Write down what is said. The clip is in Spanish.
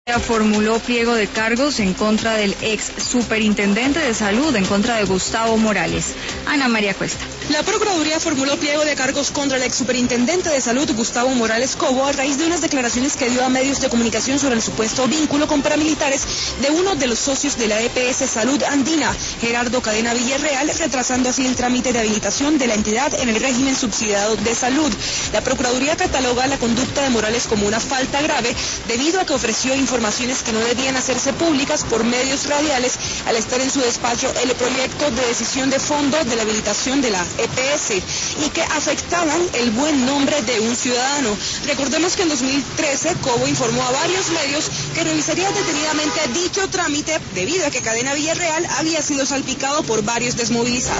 Formuló pliego de cargos en contra del ex superintendente de salud, en contra de Gustavo Morales. Ana María Cuesta. La Procuraduría formuló pliego de cargos contra el ex superintendente de salud, Gustavo Morales Cobo, a raíz de unas declaraciones que dio a medios de comunicación sobre el supuesto vínculo con paramilitares de uno de los socios de la EPS Salud Andina, Gerardo Cadena Villarreal, retrasando así el trámite de habilitación de la entidad en el régimen subsidiado de salud. La Procuraduría cataloga la conducta de Morales como una falta grave debido a que ofreció informaciones que no debían hacerse públicas por medios radiales al estar en su despacho el proyecto de decisión de fondo de la habilitación de la EPS y que afectaban el buen nombre de un ciudadano. Recordemos que en 2013 Cobo informó a varios medios que revisaría detenidamente dicho trámite debido a que Cadena Villarreal había sido salpicado por varios desmovilizados.